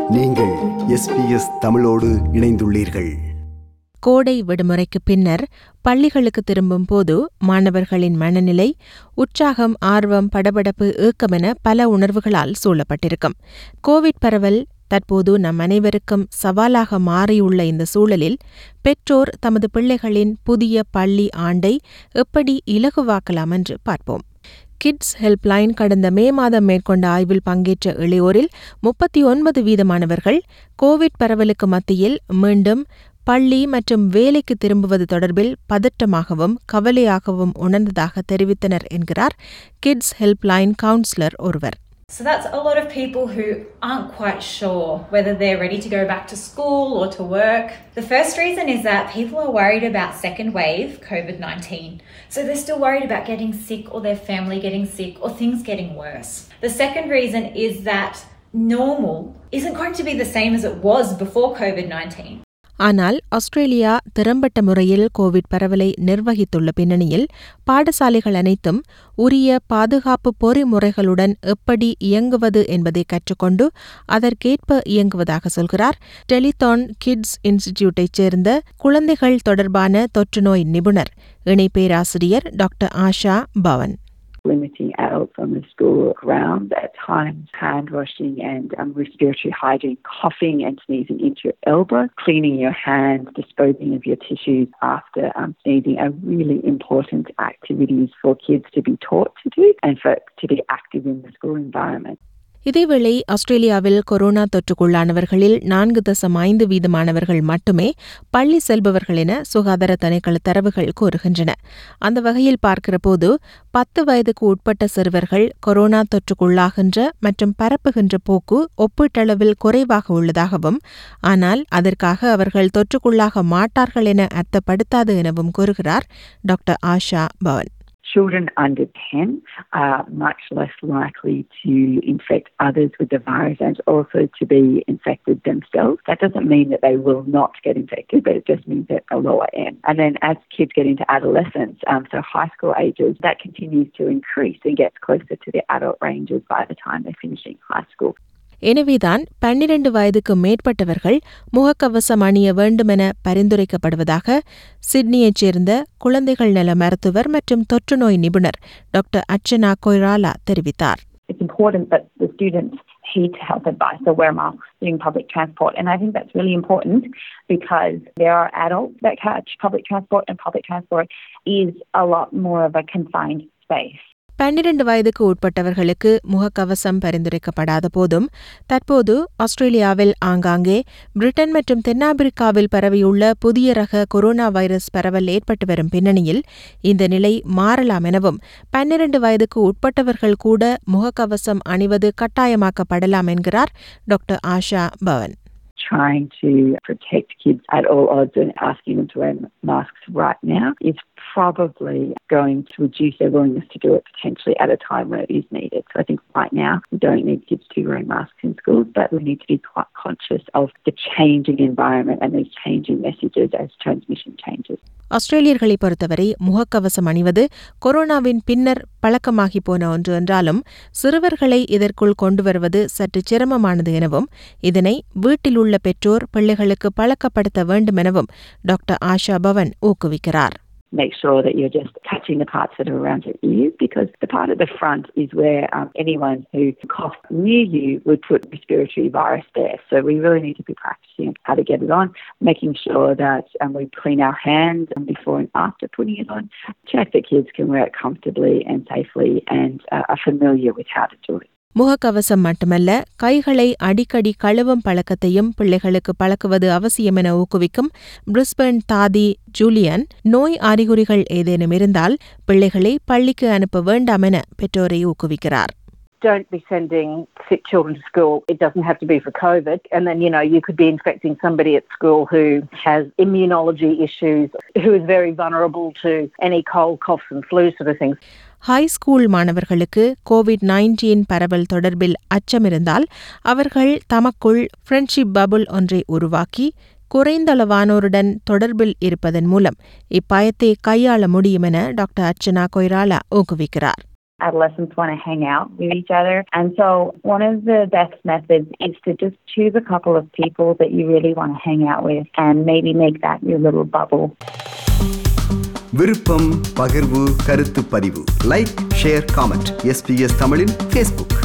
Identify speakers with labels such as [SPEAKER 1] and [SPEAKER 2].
[SPEAKER 1] நீங்கள் SBS தமிழோடு இணைந்துள்ளீர்கள்.
[SPEAKER 2] கோடை விடுமுறைக்கு பின்னர் பள்ளிகளுக்கு திரும்பும் போது மாணவர்களின் மனநிலை உற்சாகம், ஆர்வம், படபடப்பு, ஏக்கமென பல உணர்வுகளால் சூழப்பட்டிருக்கும். கோவிட் பரவல் தற்போது நம் அனைவருக்கும் சவாலாக மாறியுள்ள இந்த சூழலில் பெற்றோர் தமது பிள்ளைகளின் புதிய பள்ளி ஆண்டை எப்படி இலகுவாக்கலாம் என்று பார்ப்போம். கிட்ஸ் ஹெல்ப்லைன் கடந்த மே மாதம் மேற்கொண்ட ஆய்வில் பங்கேற்ற இளையோரில் 39% கோவிட் பரவலுக்கு மத்தியில் மீண்டும் பள்ளி மற்றும் வேலைக்கு திரும்புவது தொடர்பில் பதற்றமாகவும் கவலையாகவும் உணர்ந்ததாக தெரிவித்தனர் என்கிறார் கிட்ஸ் ஹெல்ப்லைன் கவுன்சிலர் ஒருவர்.
[SPEAKER 3] So that's a lot of people who aren't quite sure whether they're ready to go back to school or to work. The first reason is that people are worried about second wave COVID-19. So they're still worried about getting sick or their family getting sick or things getting worse. The second reason is that normal isn't going to be the same as it was before COVID-19.
[SPEAKER 2] ஆனால் Australia திறம்பட்ட முறையில் Covid பரவலை நிர்வகித்துள்ள பின்னணியில் பாடசாலைகள் அனைத்தும் உரிய பாதுகாப்பு பொறிமுறைகளுடன் எப்படி இயங்குவது என்பதை கற்றுக்கொண்டு அதற்கேற்ப இயங்குவதாக சொல்கிறார் டெலிதான் கிட்ஸ் இன்ஸ்டிடியூட்டைச் சேர்ந்த குழந்தைகள் தொடர்பான தொற்றுநோய் நிபுணர் இணை பேராசிரியர் doctor Asha Pavan.
[SPEAKER 4] Limiting adults on the school grounds at times, hand washing and respiratory hygiene, coughing and sneezing into your elbow, cleaning your hands, disposing of your tissues after sneezing are really important activities for kids to be taught to do and for to be active in the school environment.
[SPEAKER 2] இதேவேளை ஆஸ்திரேலியாவில் corona தொற்றுக்குள்ளானவர்களில் 4.5% மட்டுமே பள்ளி செல்பவர்கள் என சுகாதார திணைக்கள தரவுகள் கூறுகின்றன. அந்த வகையில் பார்க்கிறபோது 10 வயதுக்கு உட்பட்ட சிறுவர்கள் கொரோனா தொற்றுக்குள்ளாகின்ற மற்றும் பரப்புகின்ற போக்கு ஒப்பீட்டளவில் குறைவாக உள்ளதாகவும், ஆனால் அதற்காக அவர்கள் தொற்றுக்குள்ளாக மாட்டார்கள் என அர்த்தப்படுத்தாது எனவும் கூறுகிறார் doctor Asha Pavan.
[SPEAKER 4] Children under 10 are much less likely to infect others with the virus and also to be infected themselves. That doesn't mean that they will not get infected, but it just means at a lower end. And then as kids get into adolescence, so high school ages, that continues to increase and gets closer to the adult ranges by the time they're finishing high school.
[SPEAKER 2] எனவேதான் 12 வயதுக்கு மேற்பட்டவர்கள் முகக்கவசம் அணிய வேண்டுமென பரிந்துரைக்கப்படுவதாக சிட்னியைச் சேர்ந்த குழந்தைகள் நல மருத்துவர் மற்றும் தொற்றுநோய் நிபுணர் டாக்டர் அர்ச்சனா கொய்ராலா தெரிவித்தார்.
[SPEAKER 5] It's important that the students heed health advice or wear masks during public transport, and I think that's really important because there are adults that catch public transport and public transport is a lot more of a confined space.
[SPEAKER 2] 12 வயதுக்கு உட்பட்டவர்களுக்கு முகக்கவசம் பரிந்துரைக்கப்படாத போதும் தற்போது ஆஸ்திரேலியாவில் ஆங்காங்கே Britain மற்றும் தென்னாப்பிரிக்காவில் பரவியுள்ள புதிய ரக கொரோனா வைரஸ் பரவல் ஏற்பட்டு வரும் பின்னணியில் இந்த நிலை மாறலாம் எனவும் 12 வயதுக்கு உட்பட்டவர்கள் கூட முகக்கவசம் அணிவது கட்டாயமாக்கப்படலாம் என்கிறார் doctor Asha Pavan.
[SPEAKER 4] Trying to protect kids at all odds and asking them to wear masks right now is probably going to reduce their willingness to do it potentially at a time where it is needed. So I think right now we don't need kids to be wearing masks in schools, but we need to be quite conscious of the changing environment and these changing messages as transmission changes.
[SPEAKER 2] ஆஸ்திரேலியர்களை பொறுத்தவரை முகக்கவசம் அணிவது கொரோனாவின் பின்னர் பழக்கமாகி போன ஒன்று என்றாலும் சிறுவர்களை இதற்குள் கொண்டு வருவது சற்று சிரமமானது எனவும் இதனை வீட்டில் உள்ள பெற்றோர் பிள்ளைகளுக்கு பழக்கப்படுத்த வேண்டும் எனவும் டாக்டர் ஆஷா பவன் ஊக்குவிக்கிறார்.
[SPEAKER 4] Make sure that you're just touching the parts that are around your ears because the part at the front is where anyone who coughs near you would put respiratory virus there. So we really need to be practicing how to get it on, making sure that we clean our hands before and after putting it on. Check that kids can wear it comfortably and safely and are familiar with how to do it.
[SPEAKER 2] முகக்கவசம் மட்டுமல்ல, கைகளை அடிக்கடி கழுவும் பழக்கத்தையும் பிள்ளைகளுக்கு பழக்குவது அவசியம் என ஊக்குவிக்கும் Brisbane தாதி ஜூலியன், நோய் அறிகுறிகள் ஏதேனும் இருந்தால் பிள்ளைகளை பள்ளிக்கு அனுப்ப வேண்டாம் என பெற்றோரை ஊக்குவிக்கிறார்.
[SPEAKER 6] Don't be sending sick children to school. It doesn't have to be for COVID. And then, you could be infecting somebody at school who has immunology issues, who is very vulnerable to any cold, coughs and flu sort of things.
[SPEAKER 2] High school மாணவர்களுக்கு COVID-19 பரவல் தொடர்பில் அச்சமிருந்தால் அவர்கள் தமக்குள் friendship bubble ஒன்றை உருவாக்கி குறைந்தளவானோருடன் தொடர்பில் இருப்பதன் மூலம் இப்பயத்தை கையாள முடியும் என டாக்டர் அர்ச்சனா கொய்ராலா ஊக்குவிக்கிறார்.
[SPEAKER 5] adolescents want to hang out with each other. And so one of the best methods is to just choose a couple of people that you really want to hang out with and maybe make that your little bubble.
[SPEAKER 1] விருப்பம், பகிர்வு, கருத்து பதிவு. Like, share, comment. SBS தமிழின் Facebook.